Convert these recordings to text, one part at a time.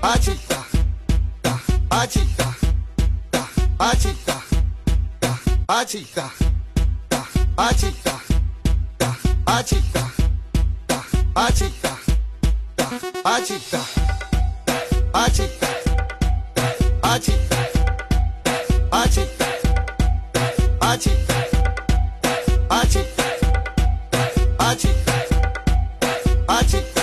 Atita, atita, atita, atita, atita, atita, atita, atita, atita, atita, atita, atita, atita, atita, atita.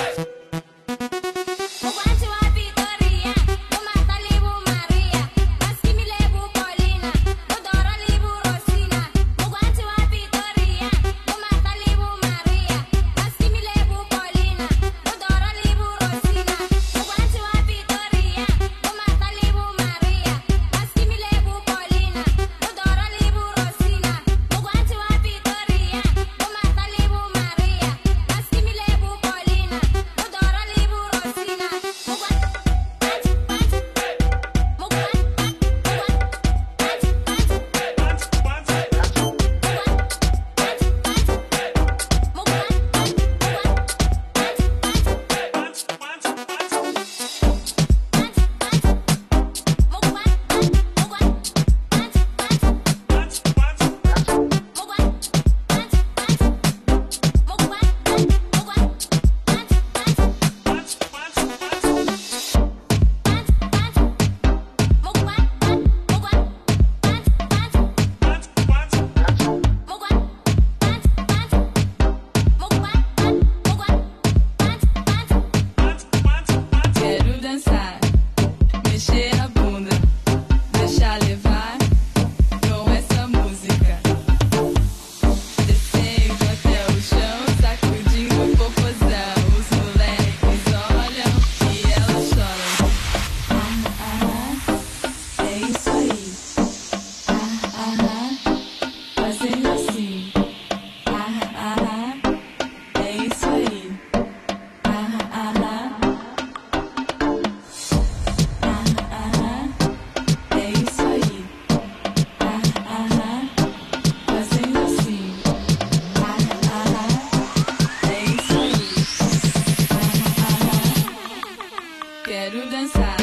Quero dançar,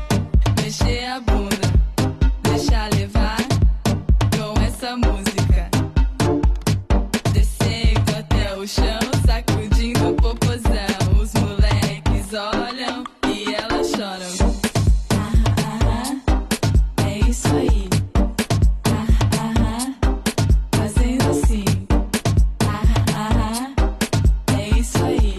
mexer a bunda, deixar levar com essa música. Descendo até o chão, sacudindo o popozão. Os moleques olham e elas choram. É isso aí. Fazendo assim. É isso aí.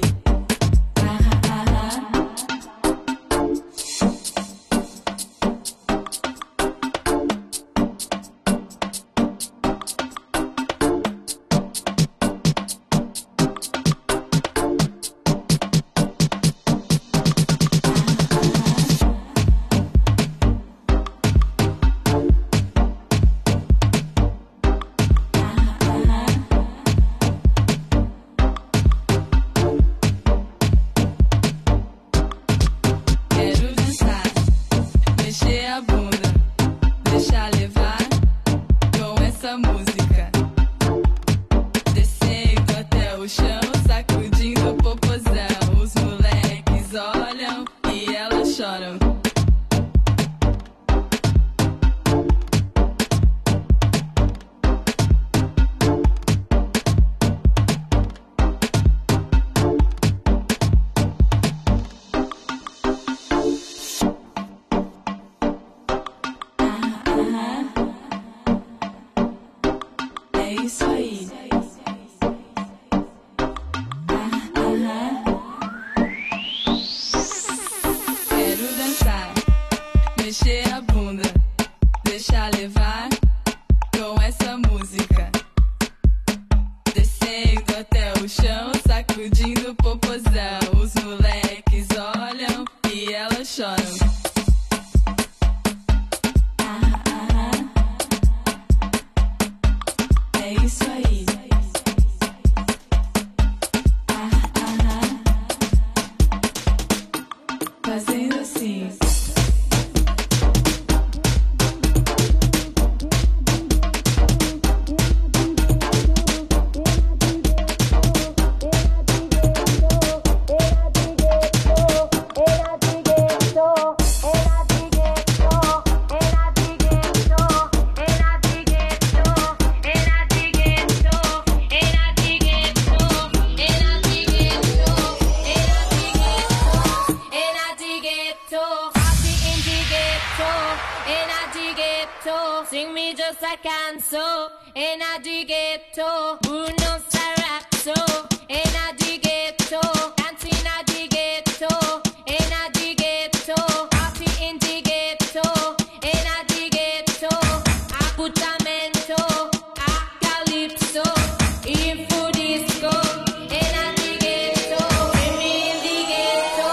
Deixar levar com essa música. Descendo até o chão, sacudindo o popozão. Os moleques olham e elas choram. É isso aí. Quero dançar, mexer a bunda, deixar levar com essa música. Descendo até o chão, sacudindo o popozão. Os moleques olham e elas choram. É isso aí. Fazendo assim. Era Singmido sa canso e na di ghetto, uno sarazzo e na di ghetto, canti na di ghetto e na di ghetto, api in di ghetto e na di ghetto, appuntamento a calypso, in fudisco e na di ghetto, e mi in di ghetto,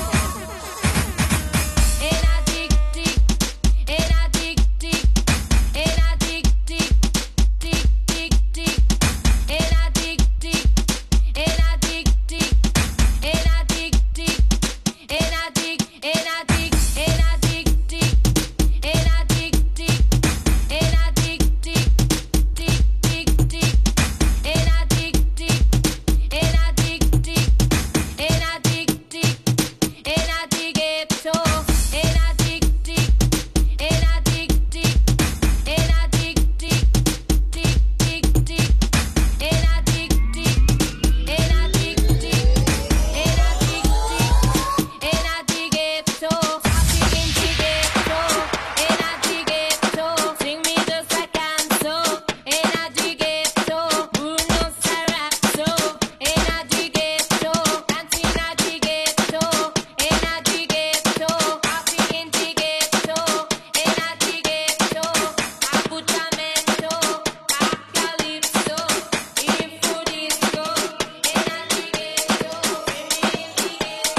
e na di tic, e na di tic, e na di tic, tic tic tic, e na di tic, e na di tic, e na di tic, e na di, e na di, e na di tic, e na di tic, e na di tic, tic tic tic, e na di tic, e na di tic, e na di tic, e na di ghetto, e na di tic, e na di tic, e na di tic, tic tic tic, e na di tic, e na di tic, e na di tic, e na di ghetto, api in di ghetto, e na di ghetto, singmido sa canso, e na di ghetto, uno sarazzo, e na di ghetto, canti na di ghetto, e na di ghetto, api in di ghetto, e na di ghetto, appuntamento a calypso, in fudisco, e na di ghetto, e mi in di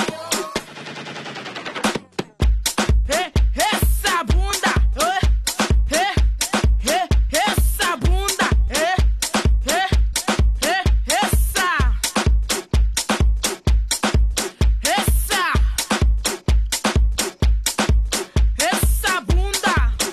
ghetto. Essa bunda, essa bunda, essa bunda.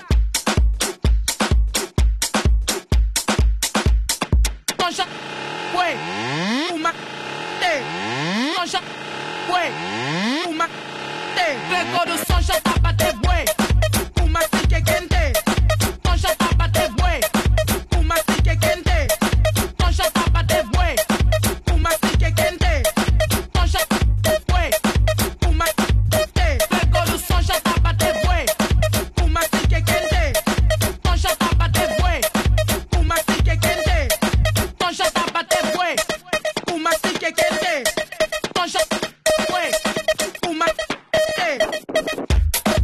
Então já foi uma então já foi uma pegou do som já tá bater bué. Uma fique quente, então já tá bater bué. Uma fique quente, então já tá bater bué. Uma fique quente, então já bué. Uma pegou do som já tá bater bué. Uma fique quente, então já tá bater bué. Uma fique quente, então já tá bater bué. Uma fique quente, então já bué. Uma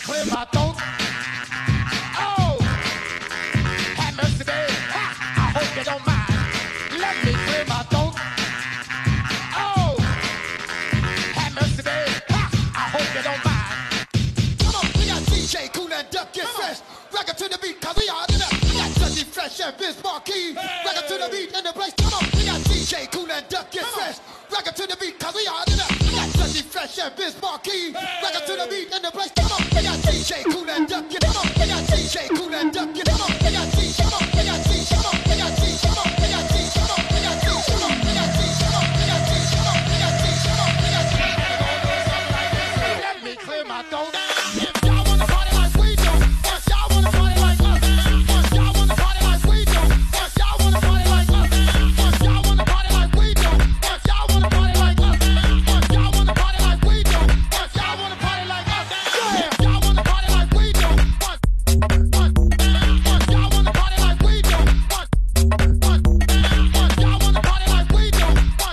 clear my throat. Oh, have mercy, babe. I hope you don't mind. Let me clear my throat. Oh, have mercy, babe. I hope you don't mind. Come on, we got DJ Kool and Duck, get fresh. Rock it to the beat, cause we are in it. We got Dusty Fresh and Vince Marquis. Rock it to the beat in the place. Come on, we got DJ Kool and Duck, get fresh. Rock it to the beat, cause we are in it. We got Dusty Fresh and Vince Marquis. Rock it to the beat in the place. Come on, we got DJ Kool and Duck, get come on. We got DJ Kool and Duck, get come on. We got DJ, come on. We got DJ, come on. We got DJ, come on. We got DJ, come on. We got DJ, come on. We got DJ, come on. We got DJ, come on. We got DJ, come on. We got DJ, come on. Let me clear my throat. If y'all wanna party like we do, if y'all wanna party like us, if y'all wanna party like we do, if y'all wanna party like us, if y'all wanna party like we do, if y'all wanna party like us, if y'all wanna party like we do, if y'all wanna party like us, if y'all wanna party like we do, if y'all wanna party like we do, if y'all wanna party like we do, if y'all wanna party like we do.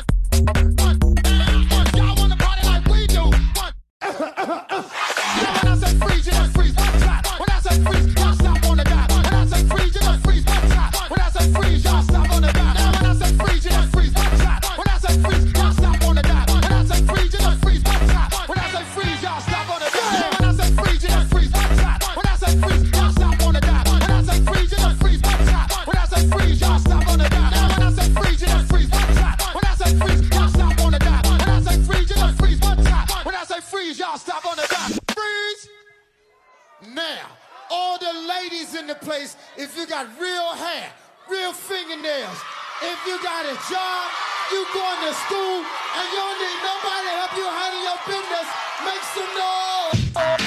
Now when I say freeze, you just freeze one time. When I say freeze, y'all stop on the dime. When I say freeze, you just freeze one time. When I say freeze, y'all stop on the dime. Now when I say freeze, you just freeze one time. When I say freeze, y'all stop on the dime. When I say freeze, you just freeze one time. When I say freeze, y'all stop on the dime. Now when I say freeze, you just freeze one time. When I say freeze, y'all stop on the dime. When I say freeze, you just freeze one time. When I say freeze, y'all stop on the dime. Now when I say freeze, you just freeze one time. When I say freeze, y'all stop on the dime. When I say freeze, you just freeze one time. When I say freeze, y'all stop on the dime. Freeze! Now, all the ladies in the place, if you got real hair, real fingernails, if you got a job, you going to school, and you don't need nobody to help you handle your business, make some noise!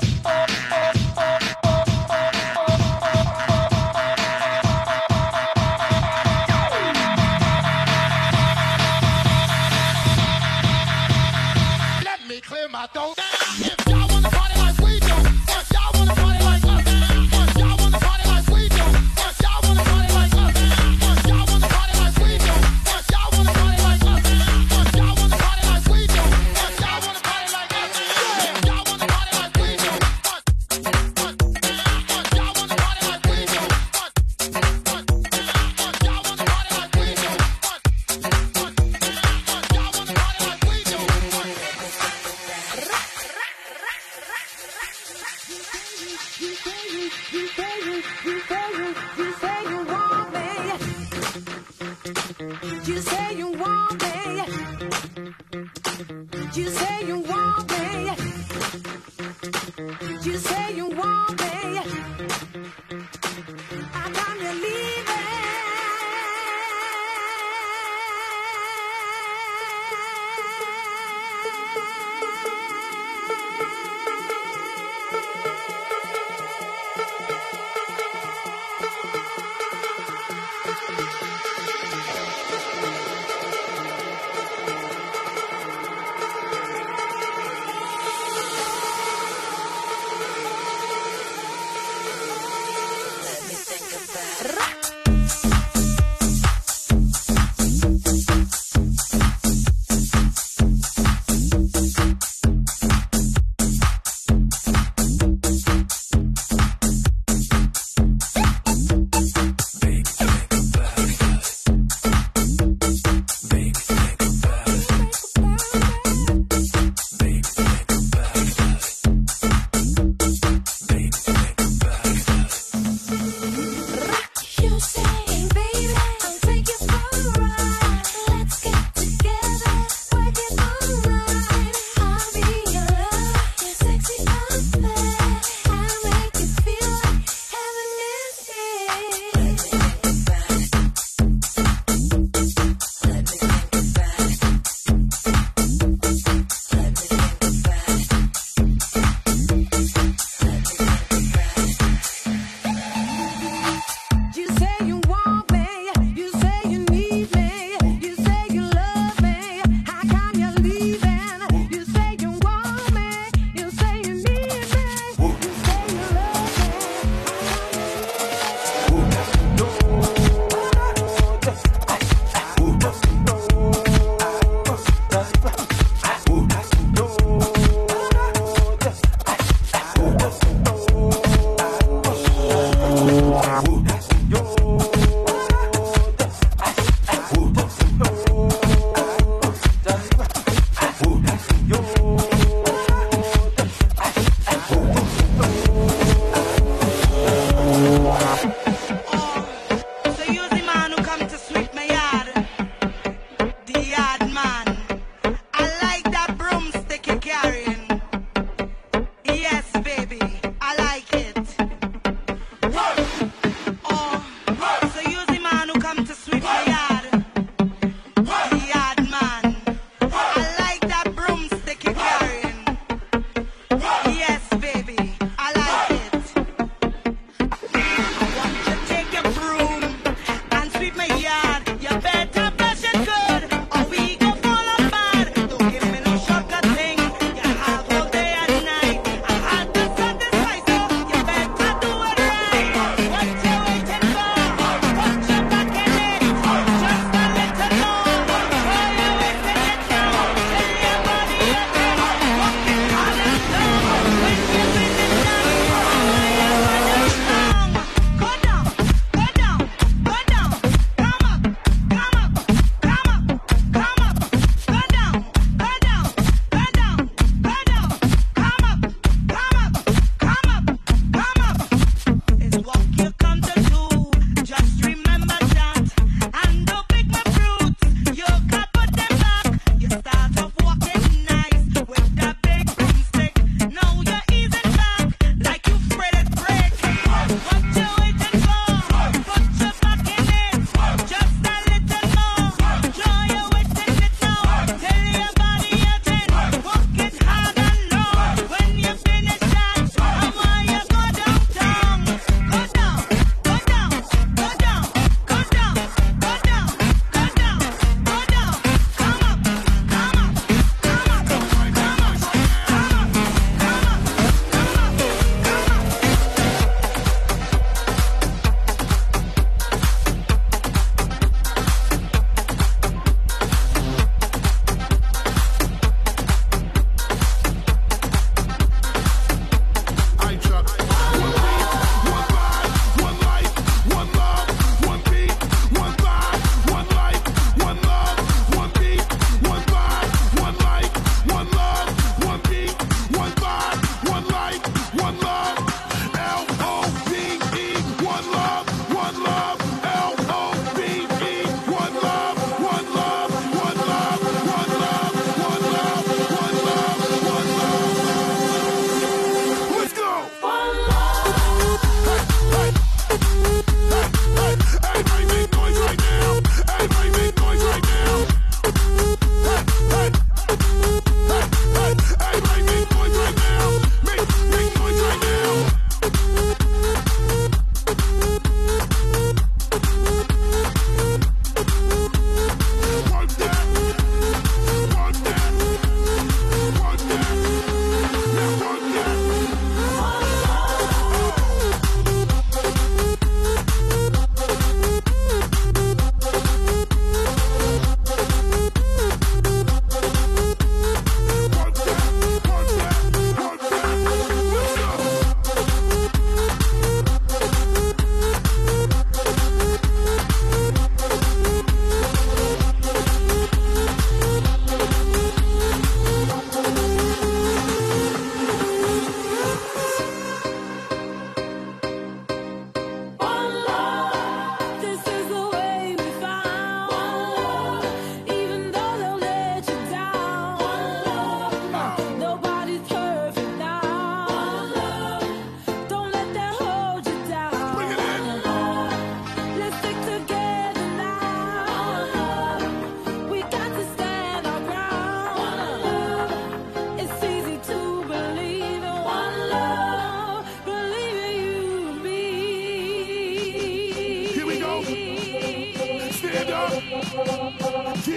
Let me clear my throat. If y'all wanna party like we do, if y'all wanna party like us, if y'all wanna party like we do, if y'all wanna party like us, if y'all wanna party like we do, if y'all wanna party like us, if y'all wanna party like we do, if y'all wanna party like us, if y'all wanna party like we do, if y'all wanna party like we do, if y'all wanna party like we do, if y'all wanna party like we do. You say you want me. You say you want me. You say you want me. How come you're leaving?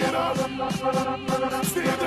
get up. Stand